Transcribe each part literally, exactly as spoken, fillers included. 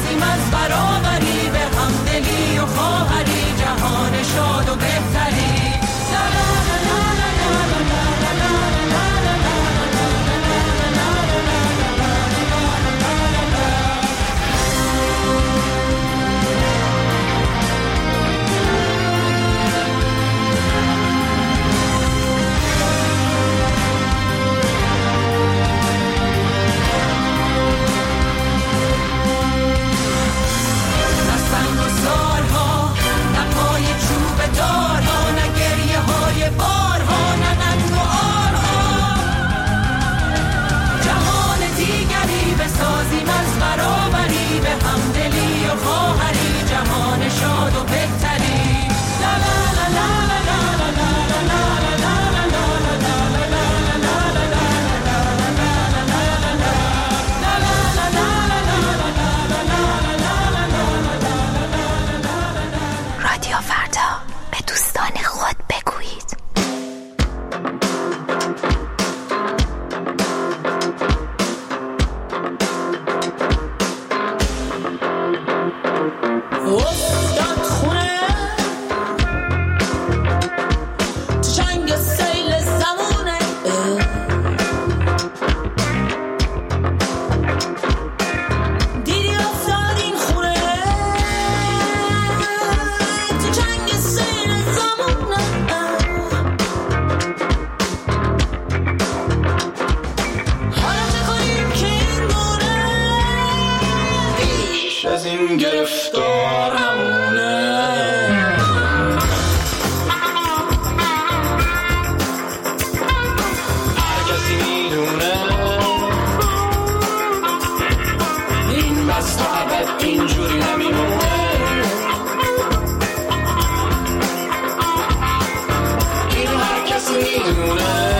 بسازیم از برابری، به همدلی و خواهری، جهان شاد و بهتری. بسازیم از برابری، به همدلی و خواهری، جهان شاد و بهتری. لا لا لا لا لا لا لا رادیو فردا، به دوستان خود بگویید. افتاد خونه تو جنگ سیل زمونه، دیدی افتاد این خونه تو جنگ سیل زمونه. حالا چه کنیم که این گونه بیش از این گرفتار همونه. هر کسی میدونه این بست و عبد اینجوری نمیمونه. اینو هر کسی میدونه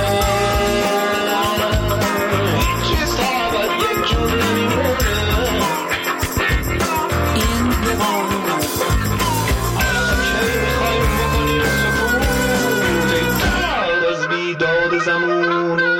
این چیز تا عبد یک جور نمیمونه. این بمانه حالا کی میخوایم بکنیم سکوت، ای درد از بیداد زمونه.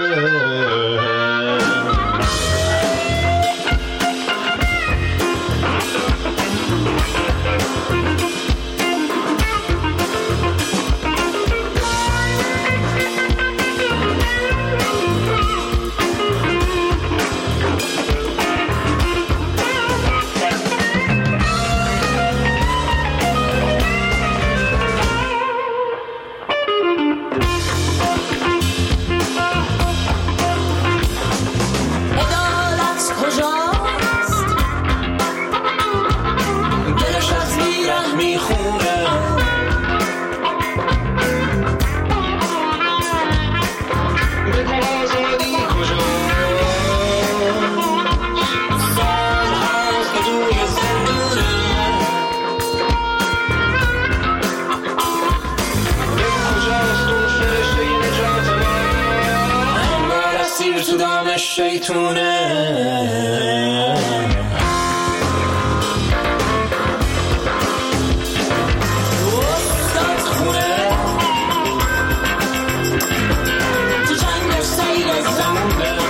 عدالت کجاست؟ دلش از بیره میخونه. بگو آزادی کجاست؟ سال هاست که توی زندونه. بگو کجاست اون فرشته نجات ما؟ انگار اسیر تو دام شیطونه. افتاد خونه تو جنگ سیل زمونه.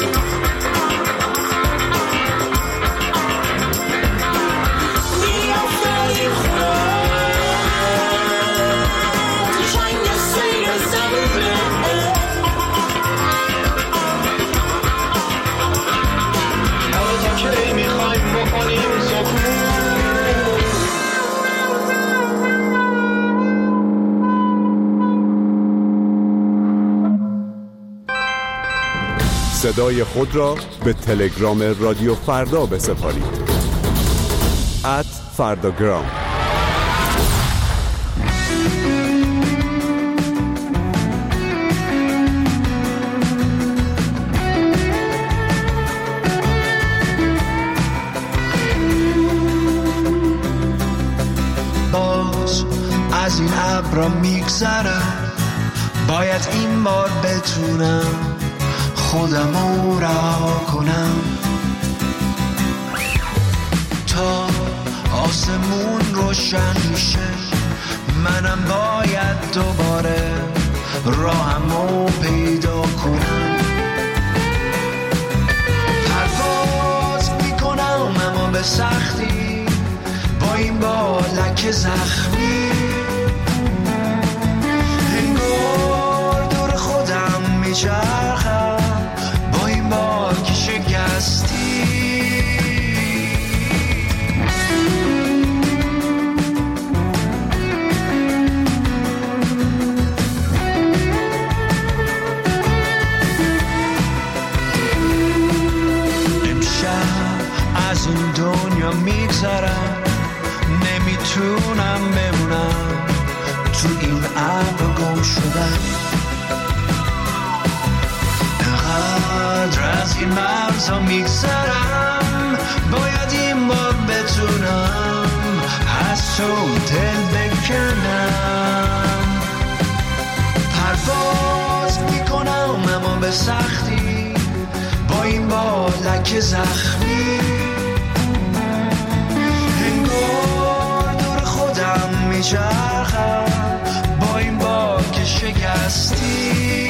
دیدی افتاد این خونه تو جنگ سیل زمونه. حالا تا کی میخوایم بکنیم سکوت. صدای خود را به تلگرام رادیو فردا بسپارید. ات فرداگرام. باز از این ابرا میگذرم، باید این بار بتونم خودمو رها کنم تا آسمون روشن میشه. منم باید دوباره راهمو پیدا کنم. پرواز میکنم اما به به سختی با این بالک زخمی، انگار دور خودم میچرخم با این باک شکستی. از این دنیا میگذرم، نمیتونم بمونم تو این ابر گم شدم. انقدر از این مرزا میگذرم، باید این بار بتونم از تو دل بکنم. پرواز میکنم اما به سختی با این بالک زخمی، انگار دور خودم میچرخم با این باک شکستی.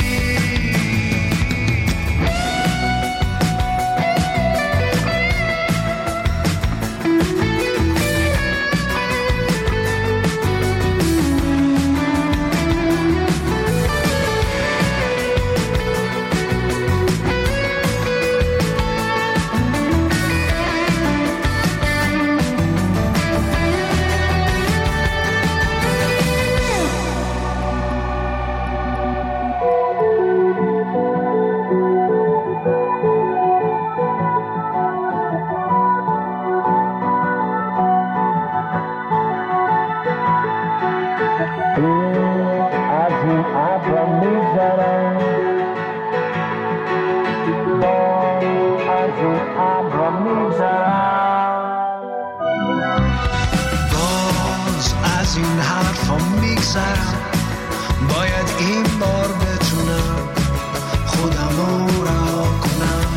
باید این بار بتونم خودم رو رها کنم.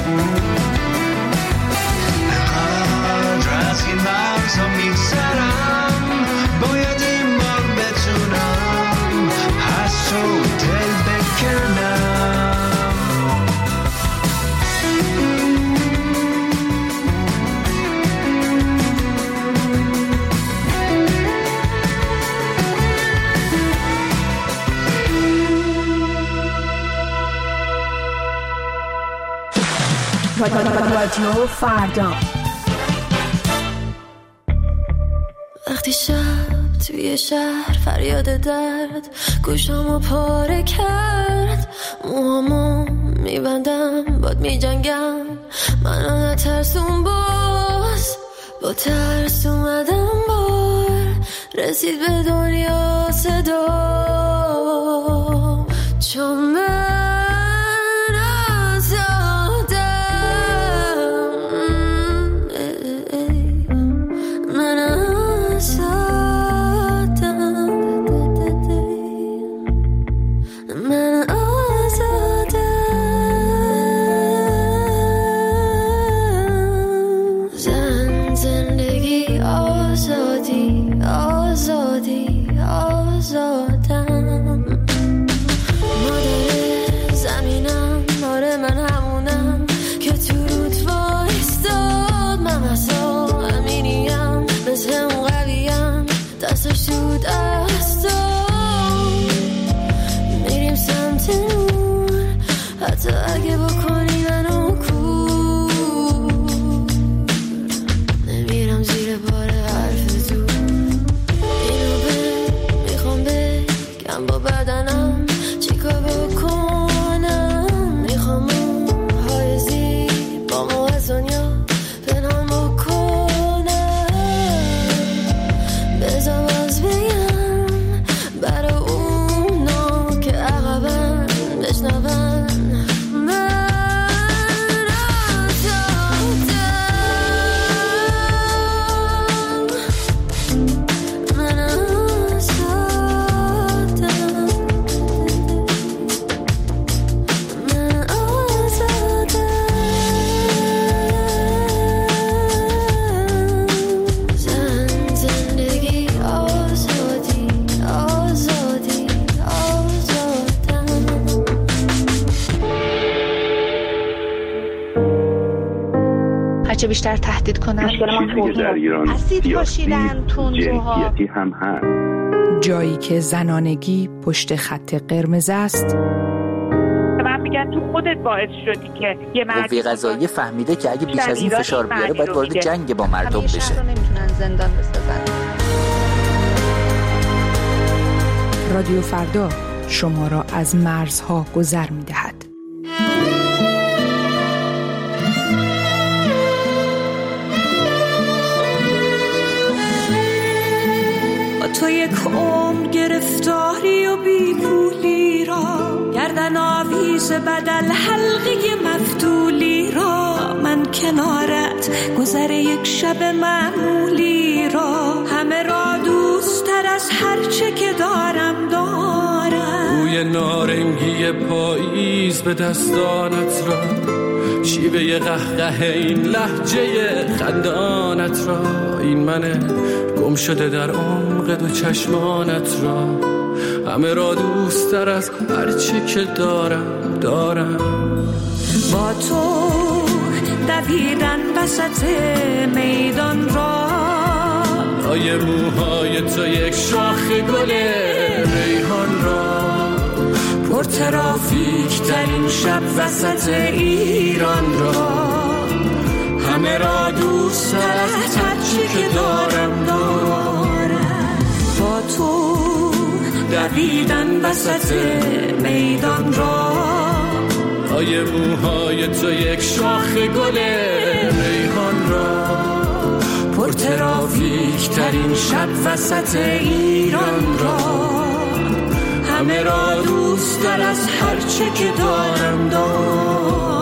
انقدر از این مرزا میگذرم، باید این بار بتونم از تو دل بکنم. رادیو فردا. وقتی شب توی شهر فریاد درد گوشامو پاره کرد، موهامو میبندم باد میجنگم، منو نترسون باز، با ترس اومدم بار رسید به دنیا صدا، چون من اگه بکنی منو کور، نمیرم بیشتر تهدید کنن. مشکل ما چیزی که در ایران سیاسی جنسیتی هم هست. جایی که زنانگی پشت خط قرمز است. من میگم تو خودت باعث شدی که یه مرد قوه قضاییه فهمیده که اگه بیش از این فشار بیاره باید وارد جنگ با مردم بشه. همیشه رو نمیتونن زندان بسازن. رادیو فردا شما را از مرزها گذر می‌دهد. تو یک عمر گرفتاری و بی پولی را، گردن آویز بدل حلقه مفتولی را، من کنارت گذر یک شب معمولی را، همه را دوست تر از هر چه که دارم دارم. بوی نارنگی پاییز به دستانت را، شیوه قهقه این لهجه خندانت را، این منه گم شده در عمق دو چشمانت را، همه را دوست تر از هر چی که دارم دارم. با تو دویدن وسط میدان را، لای موهای تو یک شاخ گل ریحان را، پر ترافیک ترین شب وسط ایران را، همه را دوست تر از هر چی که دارم دارم. با تو دویدن وسط میدان را، لای موهای تو یک شاخ گل ریحان را، پر ترافیک ترین شب وسط ایران را، همه را دوست تر از هر چه که دارم دارم.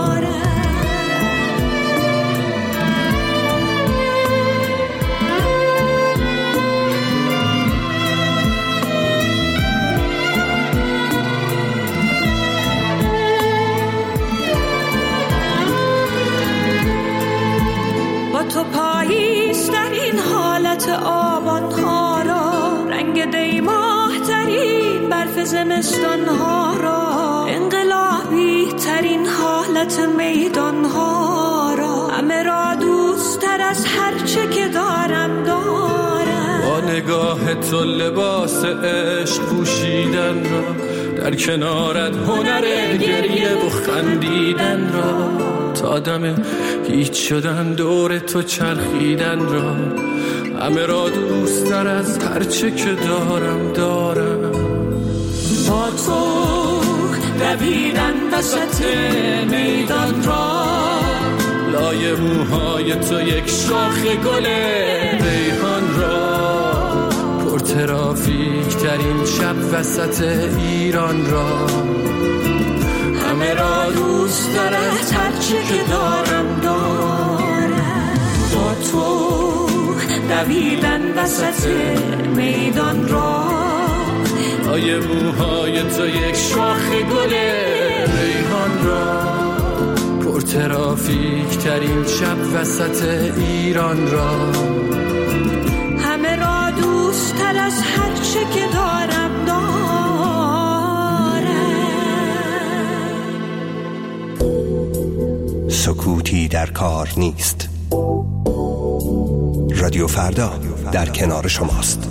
تو پاییز در این حالت آبان ها را، رنگ دیماه ترین برف زمستان ها را، انقلابی ترین حالت میدان ها را، همه را دوست تر از هر چه که دارم دارم. با نگاه تو لباس عشق پوشیدن را، در کنارت هنر گریه و خندیدن را، تا دم هیچ شدن دور تو چرخیدن را، همه را دوست تر از هر چه که دارم دارم. با تو دویدن وسط میدان را، لای موهای تو یک شاخ گل ریحان را، پر ترافیک ترین شب وسط ایران را، همه را دوست تر از هر چی که دارم دارم. با تو دویدن وسط میدان را، لای موهای تو یک شاخ گل ریحان را، پر ترافیک ترین شب وسط ایران را، همه را دوست تر از هر چه که دارم دارم. سکوتی در کار نیست. رادیو فردا در کنار شماست.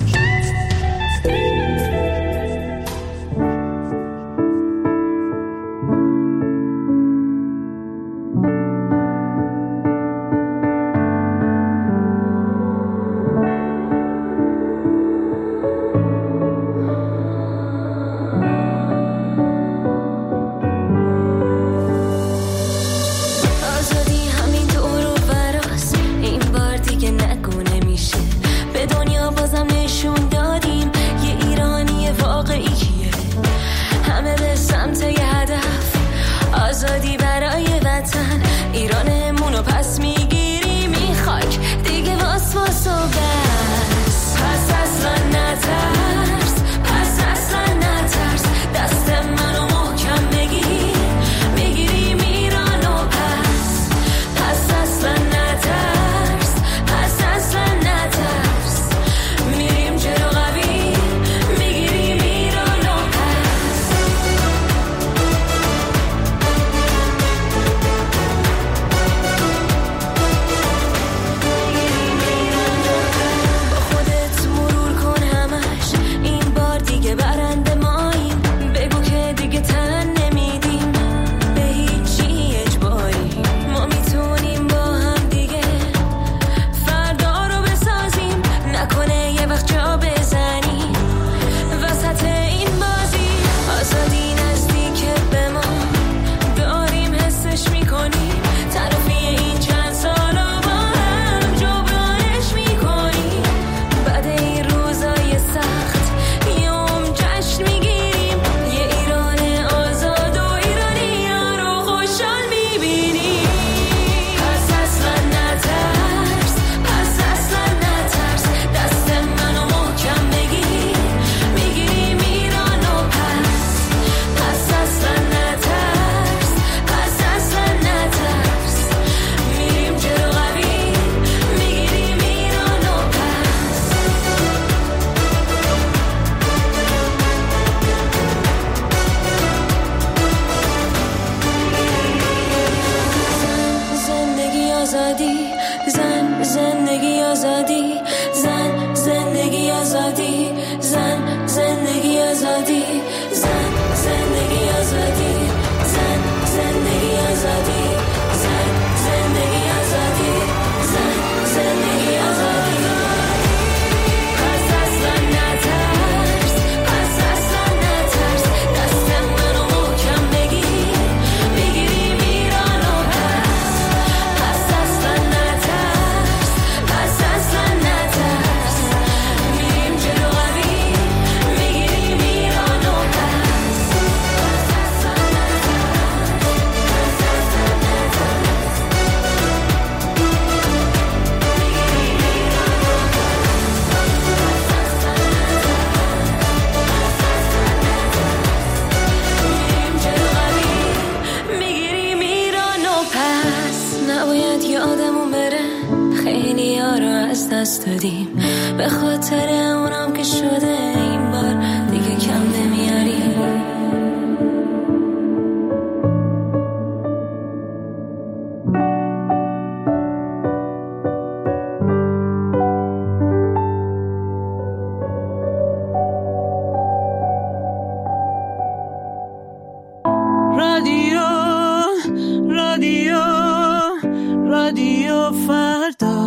پس اصلا نترس، پس اصلا نترس. آزادی، زن زندگی آزادی، زن زندگی آزادی، زن زندگی آزادی، زن زندگی آزادی، زن زندگی آزادی، زن زندگی آزادی. پس اصلا نترس، پس اصلا نترس، دست منو محکم بگیر، میگیری میران و پس. پس اصلا نترس، پس اصلا نترس، میریم جلو قوی، میگیری میران و پس. پس اصلا نترس، پس اصلا نترس، میگیری میران و میگیری میران و پس. نباید یادمون بره خیلی ها رو از دست دادیم، به خاطر اونم که شده این بار دیگه کم نمیاریم. رادیو رادیو رادیو فردا.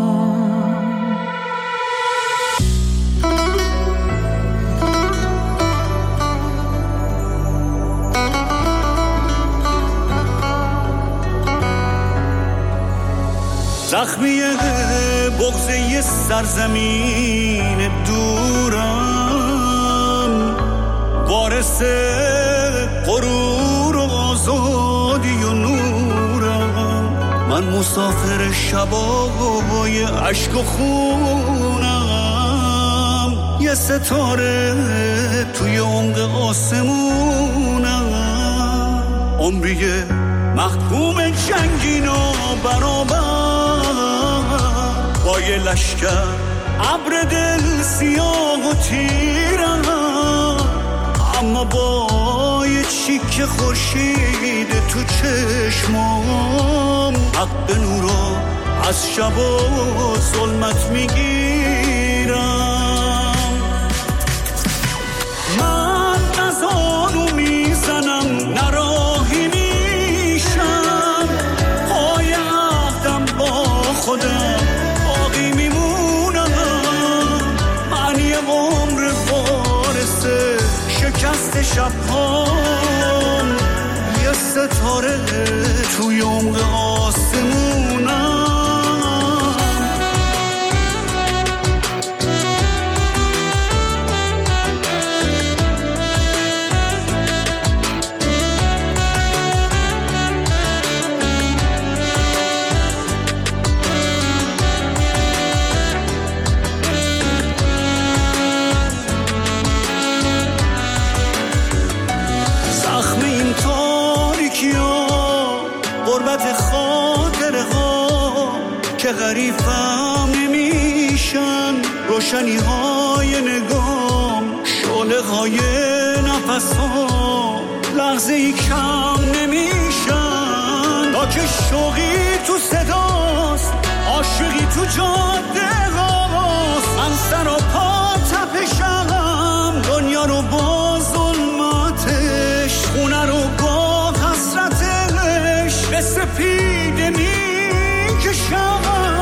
زخمی بغضه سرزمین دورم، وارث غرور و آزادی و نورم. من مسافر شبای عشق و خونم، یه ستاره توی عمق آسمونم. عمریه محکوم جنگین و برابر، با یه لشکر ابر دل سیاه و تیرم، اما با یه چیک خورشید تو چشمام، حق نورو از شب و ظلمت میگیرم. من نزانو میزنم، نراهی میشم، پای عهدم با خودم باقی میمونم. من یه عمر وارثه شکست شبهام، یه ستاره توی عمق آسمونم. که غریبم نمیشن، روشنی های نگام، شعله های نفس ها، لحظه ای کم نمیشن. تا که شوقی تو صداست، عاشقی تو جاده هاست، من سر و پا تپشم، دنیا رو با ظلمتش، خونه رو با حسرتش، به سپیده میکشم.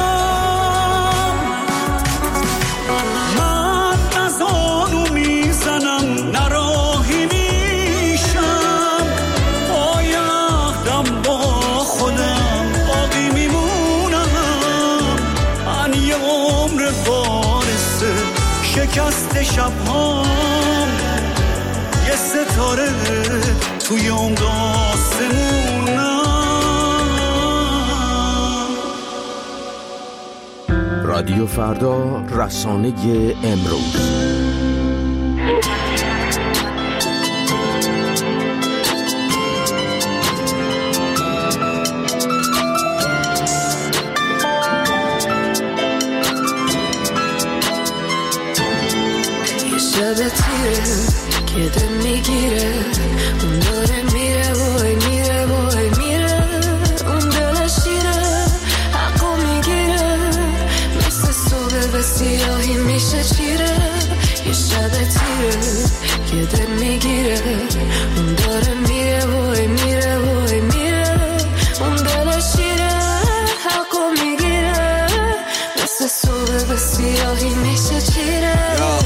من نزانو میزنم، نراهی میشم، پای عهدم با خودم باقی میمونم. من یه عمر وارثه شکست شبهام، یه ستاره توی عمق آسمونم. رادیو فردا، رسانه امروز. یه شب تیره که دل میگیره، اون داره میره وای میره وای میره، اون دل شیره حقو میگیره، مثل سیاهی میشه چیره، یه شب تیره که دل میگیره، اون داره میره وای میره وای میره، اون دل شیره حقو میگیره، مثل صبح به سیاهی میشه چیره.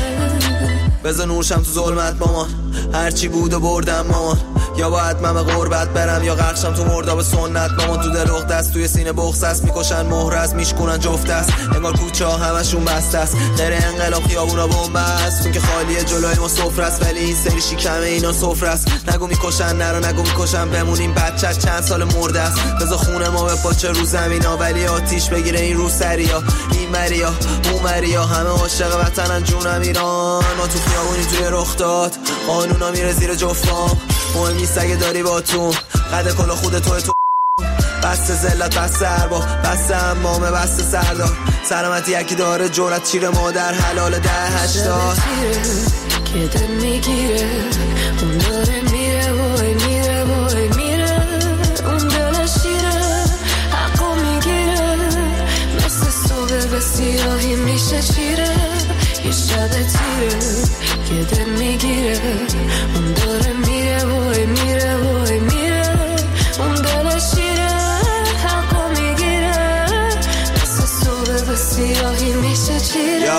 بذار نورشم تو ظلمت مامان، هرچی بود و بردم مامان، یا باید من به غربت برم یا غرقشم تو مرداب سنت مامان. تو دل اخت دست توی سینه بغض است، میکشن مهر از میشکنن جفت است، انگار کوچه ها همشون بسته است، غیر انقلاب خیابونا بمب است، اون که خالیه جلوی ما سفره است، ولی این سری شکمه اینا سفره است. نگو میکشن نرو نگو میکشن بمونیم، بچه چند سال مرده است، بذار خونه ما بپاچه رو زمینا، ولی آتیش بگیره این رو سریا، این مریا اون مریا، همه عاشق وطنن جونم ایران. ما تو خیابونی توی رخ داد، قانونا میره زیر جفام، مهم نیست اگه داری با تو قد کلا خود توی تو، بسته زلت بسته اربا بسته امامه بسته سردار، سلامتی یکی داره جورت چیر مادر حلال ده هشتاد که دل میگیره، اون داره میره وای میره وای میره، اون دل شیره حقو میگیره، مثل صبح به سیاهی میشه چیره، یه شب تیره که دل میگیره، اون داره میره وای میره وای میره، اون دل شیره حقو میگیره، مثل صبح به سیاهی میشه چیره.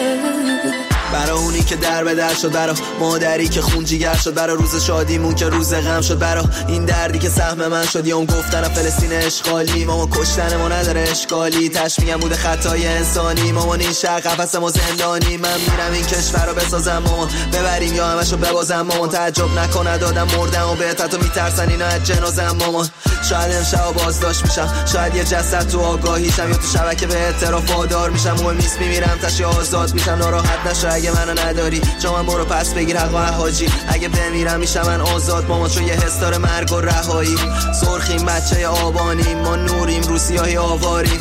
برای اونی که در به در شد، برای مادری که خون جیگر شد، برای روز شادیمون که روز غم شد، برای این دردی که سهم من شد، یا اون گفتن فلسطین اشغالی، ماما کشتن ما نداره اشکالی، تشمیعم بوده خطای انسانی، مامان این شهر قفس ما زندانی، من میرم این کشور رو بسازم مامان، ببریم یا همشو ببازم مامان، تعجب نکنه دادم مردم و بهت حتی میترسن اینا از جنازم مامان. شاید امشب بازداشت میشم، شاید یه جسد تو آگاهیشم، یا تو شبکه به اعتراف وادار میشم، مهم نیست میمیرم تشی آزاد میشم، ناراحت نشو اگه منو نداری، چون من برو پس بگیر حقا حاجی، اگه بمیرم میشم من آزاد مامان، چون یه حس داره مرگ و رهایی، سرخیم بچه آبانیم، ما نوریم رو سیاهی آواریم،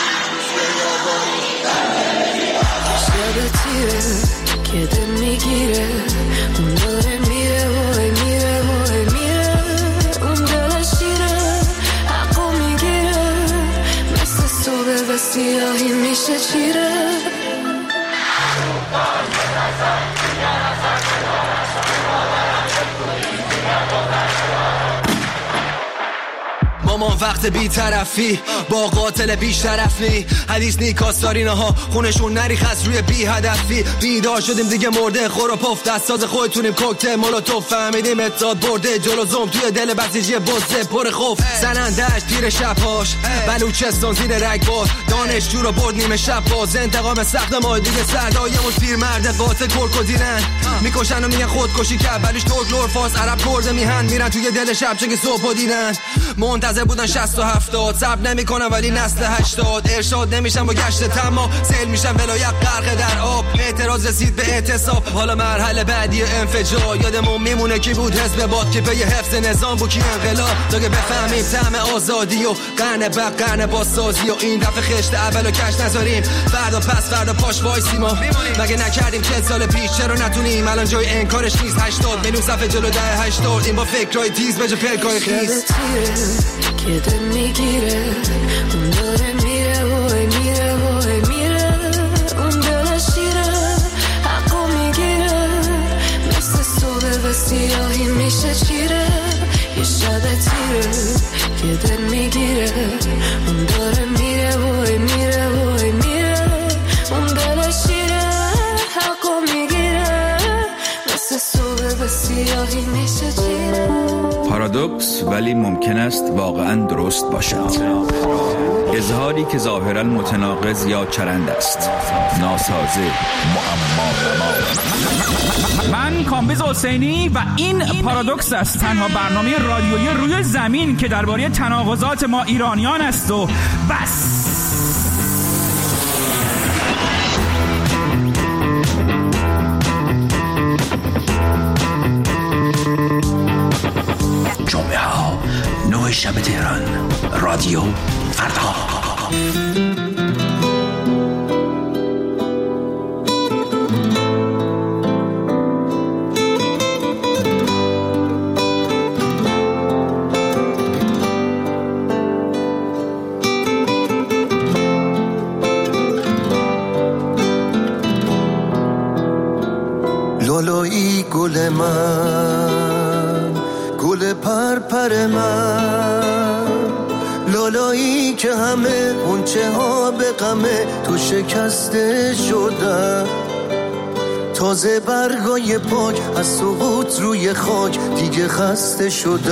شب تیره که دل میگیره، اون داره میره وای میره وای میره، اون دل شیره حقو میگیره، مثل صبح به سیاهی میشه چیره. مامان وقت بی طرفی با قاتل بیش طرف نی، حدیث نی کاستارینا ها خونشون نریخ از روی بی هدفی، بیدار شدیم دیگه مرده خور و پف، دستاز خودتونیم کوکتل مولوتوف، فهمیدیم اتحاد برده جلو زوم، توی دل بسیجی بزه پر خوف، زنندش تیر شبهاش، بلوچستان زیر رگبار، دانشجو رو برد نیمه شب باز، انتقام سخت ما دیگه سردایمون پیر مرد قاتل کرکو دیرن، میکشن و میگن خودکشی کرد، ولیش ترک فارس عرب کرده میهن، میرن توی دل شب چه که صبح دیدن، منتظر بودن شصت و هفتاد، صبر نمیکنن ولی نسل هشتاد، ارشاد نمیشن با گشت تما، سیل میشن ولایت غرق در آب، اعتراض رسید به اعتصاب، حالا مرحله بعدی انفجار، یادمون میمونه کی بود حزب باد که پی حفظ نظام بود، کی انقلاب تا که بفهمیم طعم آزادی و قرن بعد قرن بازسازی، و این دفعه خشت اولو کش نذاریم، فردا پس فردا پاش وایسیم، مگه نکردیم چهل سال پیش، چرا نتونیم الان جای انکارش نیست، هشتاد میلیون صفحه جلو ده هشتاد، این با فکرای تیز به جا پلکای خیز که دل میگیره، اون داره میره وای میره وای میره، اون دل شیره حقو میگیره، مثل صبح به سیاهی میشه چیره، یه شب تیره که دل میگیره، اون داره میره وای میره وای میره، اون دل شیره حقو میگیره، مثل صبح به سیاهی میشه چیره. پارادوکس ولی ممکن است واقعا درست باشد، اظهاری که ظاهرا متناقض یا چرند است، ناسازه، معما. من کامبیز حسینی و این پارادوکس است، تنها برنامه رادیویی روی زمین که درباره تناقضات ما ایرانیان است و بس. جمعه ها نه شب تهران، رادیو فردا. گل من، گل پرپر من، لالایی که همه غنچه ها به غمه تو شکسته شدن، تازه برگای پاک از سقوط روی خاک دیگه خسته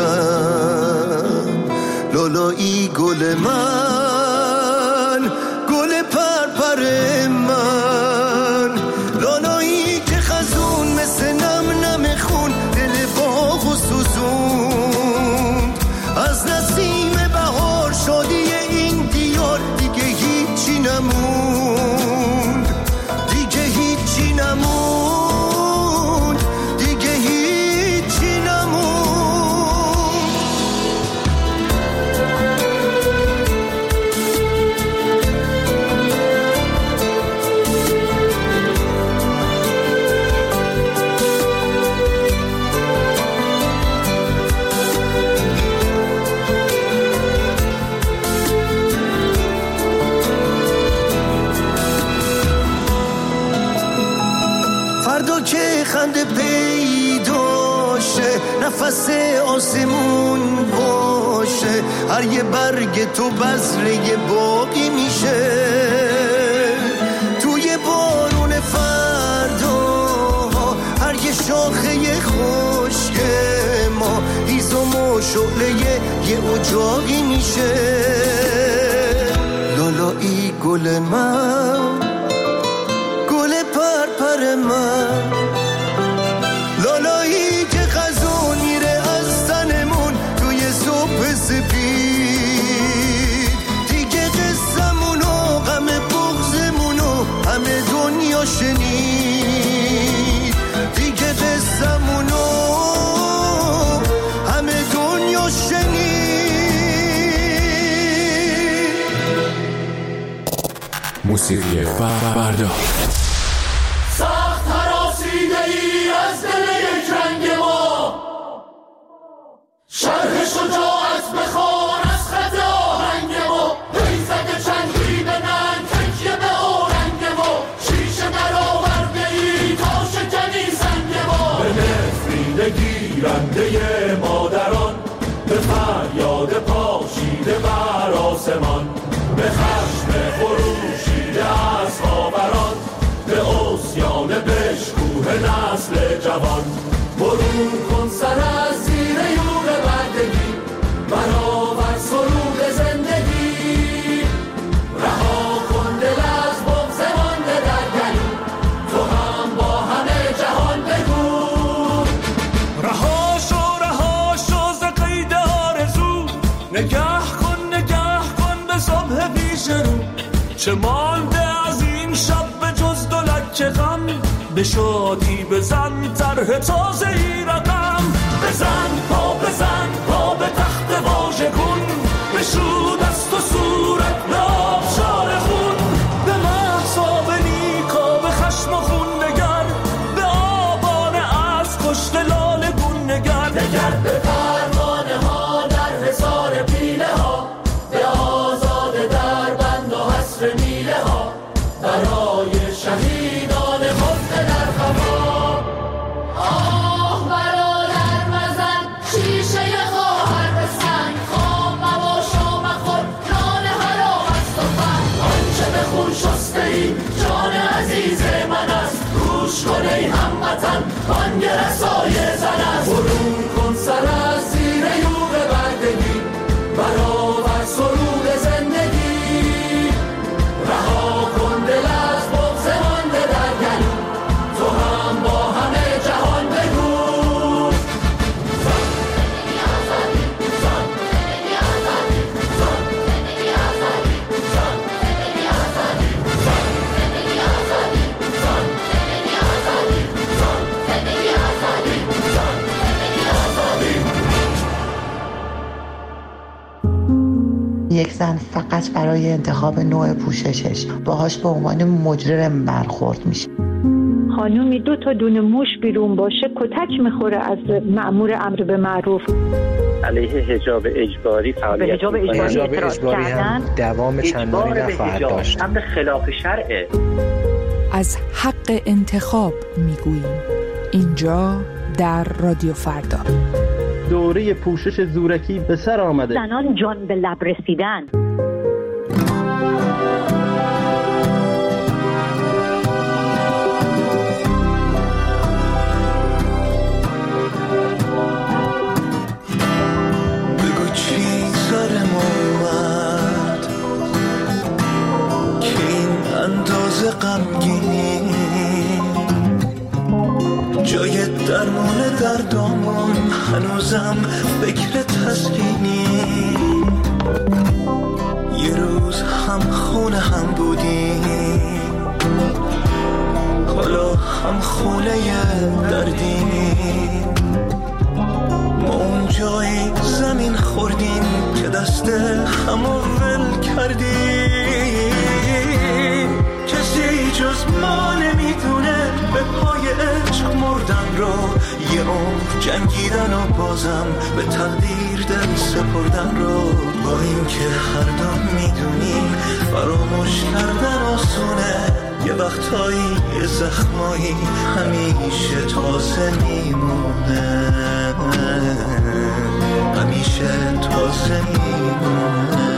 شدن. لالایی گل من، گل پرپر من، لالایی که خزون مثل نم نم خون دل باغ و سوزون، از نسیم بهار شادی این دیار دیگه هیچی نموند، دیگه هیچی نموند، دیگه هیچی نموند. فردا که خنده پیدا شه، نفس آسمون باشه، هر یه برگ تو بذره باقی میشه، توی بارون فردا هر یه شاخه خشک ما هیزم و شعله یه اجاقی میشه. لالایی گل من، گل پرپر من، لالایی که خزون میره از تنمون توی صبح سپید، دیگه قصمونو غم بغضمونو همه دنیا شنید، دیگه قصمونو همه دنیا شنید. موسیقی فردا سخت هراسیده ای از دل یک رنگ ما، شرح شجاعت بخوان از خط آهنگ ما، بیزد چنگی به ننگ تکیه به آرنگ ما، شیشه در آورده ای تا شکنی سنگ ما، به نفرین گیرنده مادران، به فریاد پاشیده بر آسمان، به خشم خروشیده از خاوران، به اوسیان بشکوه نسل جوان، برون کن سر از زیر یوغ بردگی، برآور سرود زندگی، رها کن دل از بغض مانده در گلو، تو هم با همه جهان بگو. رها شو رها شو ز قید آرزو، نگه کن نگه کن به صبح پیش رو، چه مانده از این شب به جز دولت غم، به شادی بزن طرح تازه ای رقم، بزن پا بزن پا به تخت واژه کن، بشو دست و صورت به آبشار خون، به محصاب نیکا به خشم و خون نگر، به آبان از کشت لال گون نگر، نگر به پروانه ها در حصار پیله ها، به آزاده در بند و حصر میله ها، برای شهیدان خفته در خفا. آه برادر مزن شیشه خواهر به سنگ، خام مباش و مخور نان حرام است و فن، آنچه به خون شسته ای جان عزیز من است، گوش کن ای هموطن بانگ رسای زن است، برون کن سر از زیر یوغ بردگی، برآور سرود زندگی، رها کن دل از بغض مانده در گلو، تو هم با همه جهان بگو. زن زندگی آزادی، زن زندگی آزادی، زن زندگی آزادی، زن زندگی آزادی، زن زندگی آزادی، زن زندگی آزادی، زن زندگی آزادی، زن زندگی آزادی. یک زن فقط برای انتخاب نوع پوششش باهاش به عنوان مجرم برخورد میشه. خانومی دو تا دونه موش بیرون باشه کتک میخوره از مأمور امر به معروف. علیه حجاب اجباری فعالیت حجاب اجباری, حجاب اجباری هم دوام چندانی نخواهد داشت. امر خلاف شرعه. از حق انتخاب میگوییم. اینجا در رادیو فردا. دوره پوشش زورکی به سر آمده. زنان جان به لب رسیدن. بگو چی سرم اومد که این اندازه غمگینی، جای درمان دردامون هنوزم فکر تسکینی. یه روز هم خونه هم بودیم، حالا هم خونه دردیم. ما اون جای زمین خوردیم که دست همو ول کردیم. کسی جز ما نمیدونه به پای عشق مردن رو، یه عمر جنگیدن و بازم به تقدیر دل سپردن رو. با این که هر دو میدونیم فراموش کردن آسونه، یه وقتایی یه زخمایی همیشه تازه میمونه، همیشه تازه میمونه.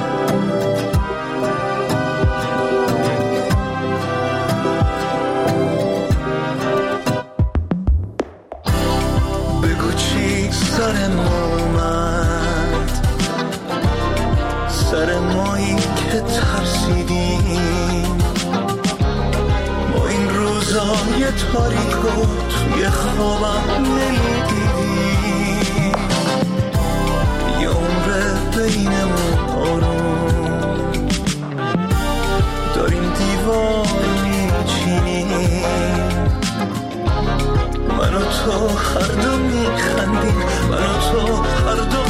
سرم اومد، سر مایی که ترسیدیم. ما این روزای تاریکو توی خوابم نمیدیدیم. یه عمر بینمون آروم داریم دیوار میچینیم. من و تو هر دو میخندیم، من و تو هر دو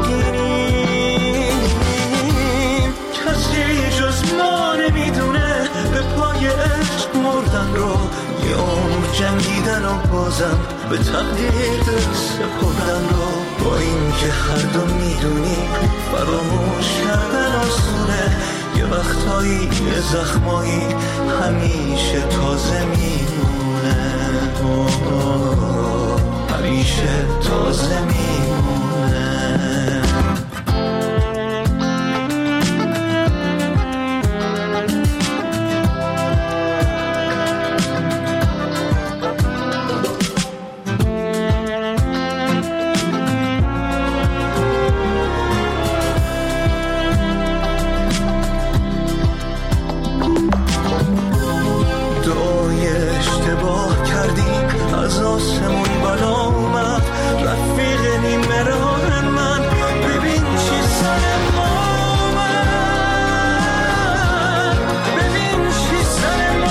غمگینیم. کسی جز ما نمیدونه به پای عشق مردن رو، یه عمر جنگیدن و بازم به تقدیر دل سپردن رو. با این که هر دو میدونیم فراموش کردن آسونه، یه وقتایی یه زخمایی همیشه تازه میمونه، همیشه تازه میمونه. از آسمون بالا اومد رفیق نیمه راه من. ببین چی سر ما اومد، ببین چی سر ما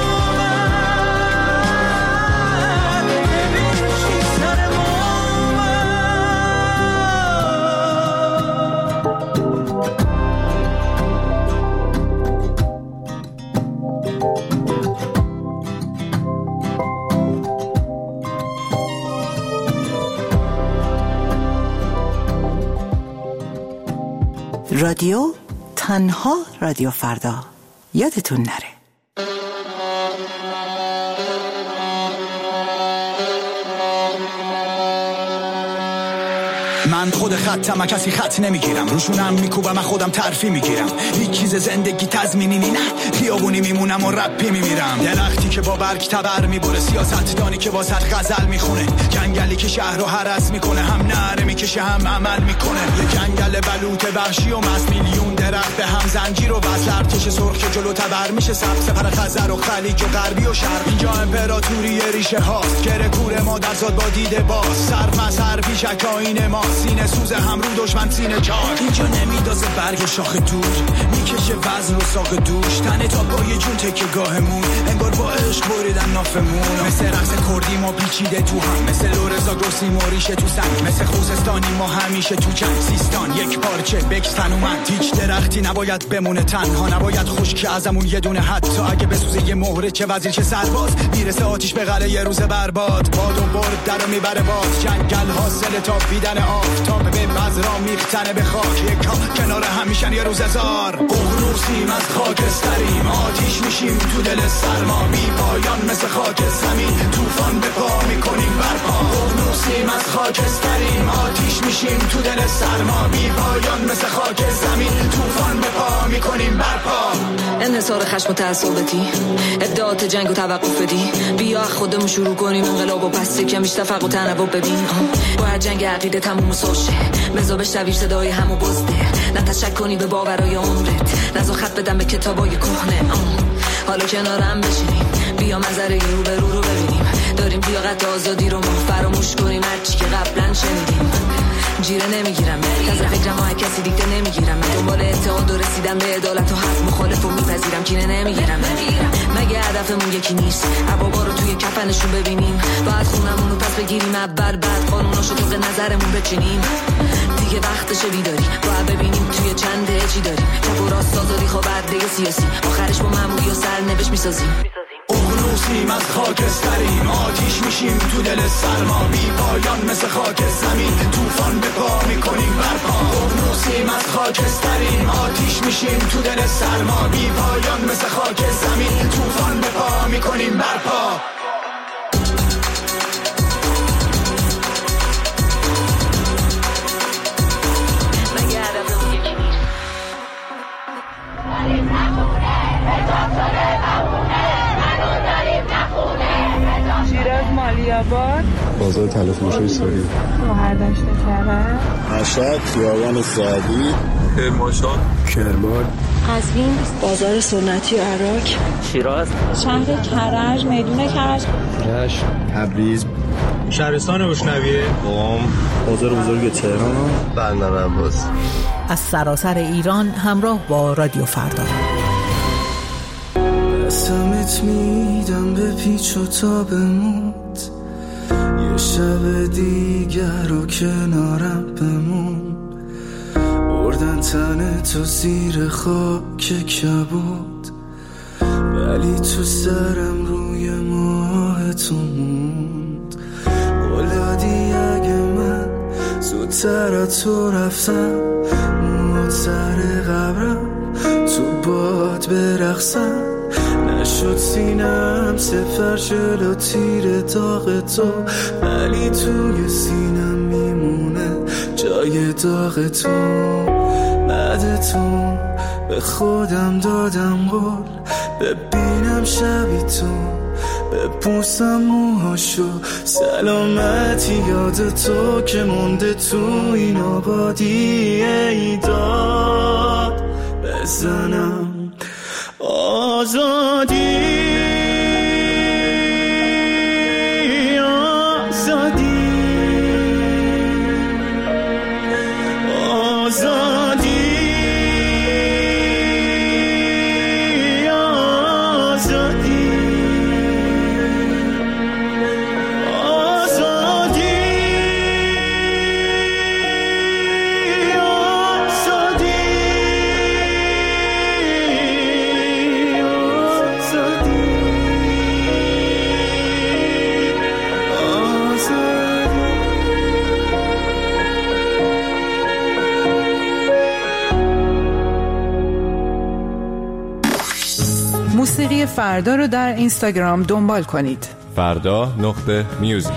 اومد، ببین چی سر ما رادیو تنها رادیو فردا، یادتون نره. من خود خطم، کسی خط نمیگیرم، روشونم میکوبم، من خودم ترفی میگیرم. هیچ چیز زندگی تضمینی نه، خیابونی میمونم و رپی میمیرم. درختی که با برگ تبر میبره، سیاستدانی که واسط غزل میخونه، جنگلی که شهر رو هرس میکنه، هم نعره میکشه هم عمل میکنه. یه جنگل بلوط وحشی و مس، میلیون درخت به هم زنجیر و وصل، ارتش سرخ که جلو تبر میشه، سبز پر خزر و خلیج و غربی و شرق. اینجا امپراتوری ریشه هاست، گره کور ما در زاد با دیده باز، سر مسر پیشک آینه ما، سینه سوز هم رو دشمن سینه چاک. اینجا نمیدازه برگ شاخ دور، میکشه وزن و ساق دوش، تنه تا پای جون تکه گاهمون، انگار با عشق بریدن نافمون. مثل رقص کردی ما پیچیده تو هم، مثل لورزا گرسی موریشه تو سنگ، مثل خوزستانی ما همیشه تو جنگ. سیستان یک پارچه بکستن اومد، هیچ درختی نباید بمونه تنها، نباید خشک ازمون یه دونه، حتی اگه بسوزه یه مهره، چه وزیر چه سرباز، میرسه آتیش به قلعه یه روز برباد. باد و برد درو میبره باز، جنگل حاصل تابیدن آفتاب به مزرعه میختنه به خاک، یک کنار همیشن یه روز هزار. ققنوسیم از خاکستریم، آتیش میشیم تو دل سر سرما بی پایان مثل خاک زمین طوفان به پا میکنیم برپا ققنوسیم از خاکستریم آتیش میشیم تو دل سرما بی پایان مثل خاک زمین طوفان به پا میکنیم برپا انحصار خشم و تعصبتی ابداعات جنگ و توقف بدی بیا خودمون شروع کنیم انقلاب و پس کمیش تفق و تنوع ببین باید جنگ عقیده تموم سوشه بزا بشنوی صدای همو بزده نه تشک کنی به باورای عمرت نزا خط بدم به کتابای کهنه حالا کنارم بشینیم بیا منظره رو به رو رو ببینیم داریم لیاقت آزادی رو ما فراموش کنیم هرچی که قبلا شنیدیم جیره نمیگیرم از فکرم ها کسی دیگه نمیگیرم من دنبال اتحاد و رسیدم به عدالت و حق مخالف و میپذیرم کینه نمیگیرم مگه هدفمون یکی نیست عبابا رو توی کفنشون ببینیم باید خونمون رو پس بگیریم اول بعد قانوناشو طبق نظرمون بچینیم دیگه وقتشه بیداری باید ببینیم توی چنده چی داریم چپ و راست آزادی خواه برده سیاسی آخرش با معمولی و سرنوشت میسازیم اقنوسیم از خاکستریم آتیش میشیم تو دل سرما بی پایان مثل خاک زمین طوفان به پا میکنیم برپا اقنوسیم از خاکستریم آتیش میشیم تو دل سرما بی پایان مثل خاک زمین طوفان به پا میکنیم برپا شیراز مالیاباد بازار تلفروشی ساری شوهر داشته کرده مشهد خیابان سعدی کرمانشاه کرمان قزوین بازار سنتی عراق شیراز شهر کرج میدون کرج رشت تبریز شهرستان روشنویه قم بازار بزرگ تهران بندر عباس از سراسر ایران همراه با رادیو فردا قسمت میدم به پیچ و تابموت یه شب دیگر رو کنارم بمون بردن تن تو زیر خاک کبود ولی تو سرم روی ماه تو موند بلادی اگه من زودتر از تو رفتم موت سر قبرم تو باد برقصم نشد سینم سفر جلو تیر داغ تو ولی توی سینم میمونه جای داغ تو بعد تو به خودم دادم قول ببینم شبی تو بپوسم موهاشو سلامتی یاد تو که مونده تو این آبادی ای داد بزنم آزادی آزادی آزادی آزادی موسیقی فردا رو در اینستاگرام دنبال کنید. فردا نقطه میوزیک.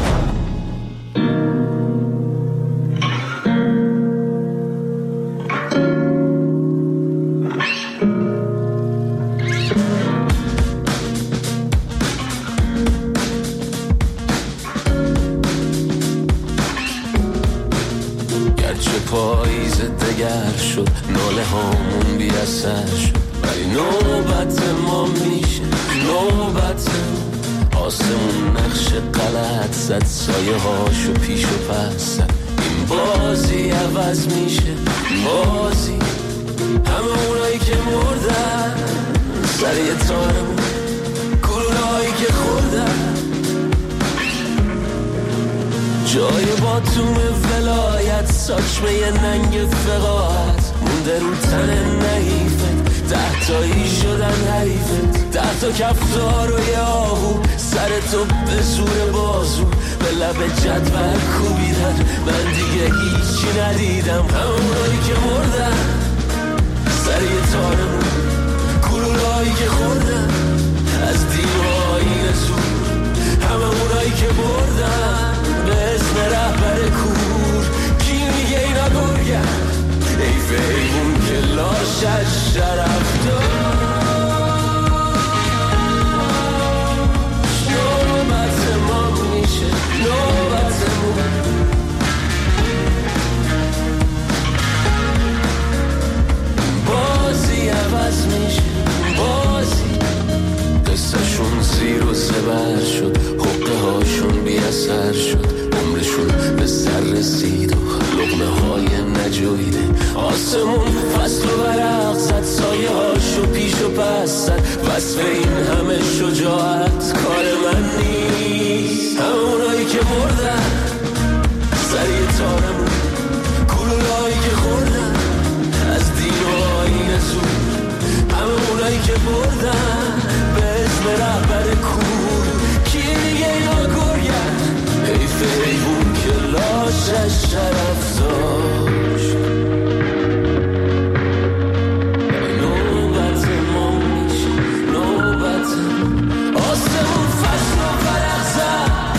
گرچه پاییز دگر شد ناله هامون بی اثر شد ولی نوبت ما میشه نوبت آسمون نقش غلط زد سایه هاشو پیش و پس زد این بازی عوض میشه بازی همه اونایی که مردن سر یه تارمون گلولهایی که خوردن جای باتوم ولایت ساچمه ننگ فقاعت مونده رو تن نحیفت ده تایی شدن حریفت ده تا کفتار و یه آهو سر تو به زور بازو به لب جدول کوبیدن من دیگه هیچی ندیدم همونایی که مردن سر یه تارمون گلولهایی که خوردن از زیر و زبر شد، حقه هاشون بی اثر شد، عمرشون به سر رسید و لقمه های نجویده. آسمون فصل و ورق زد، سایه هاشو پیش و پس زد، وصف این همه شجاعت کار من نیست. همه اونایی که مردن سریع تارمون، گلولایی که خوردن از دین و آیین زود، همه اونایی که بردن به اسم رهبر کور. کی میگه اینا گرگن؟ حیف حیوون که لاشش شرف داشت. نوبت ما میشه، نوبت آسمون فصل و ورق زد،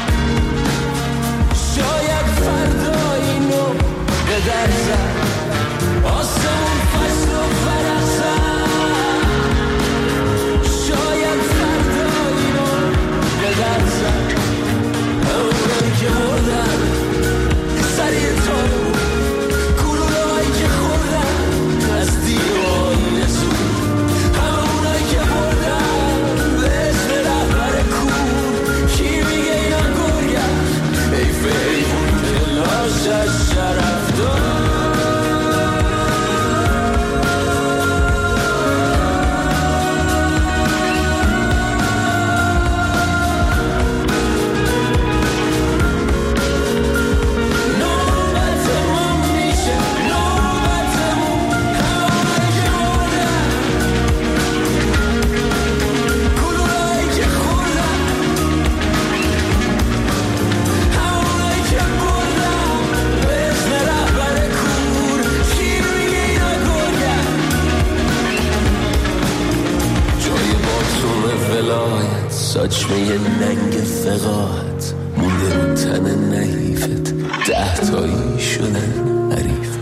شاید فردا اینو به در زد. آسمون فصل و ورق زد، شاید فردا اینو به در زد. همونایی که مردن سریع تارو، گلولایی که خوردن از دیر و آیین زود، همونایی که مردن به اسم رهبر کور. کی میگه اینا گرگن؟ حیف حیوون که لاشش شرف داشت. ساچمه ننگ فقاعت مونده رو تن نحیفت، ده تایی شدن حریف.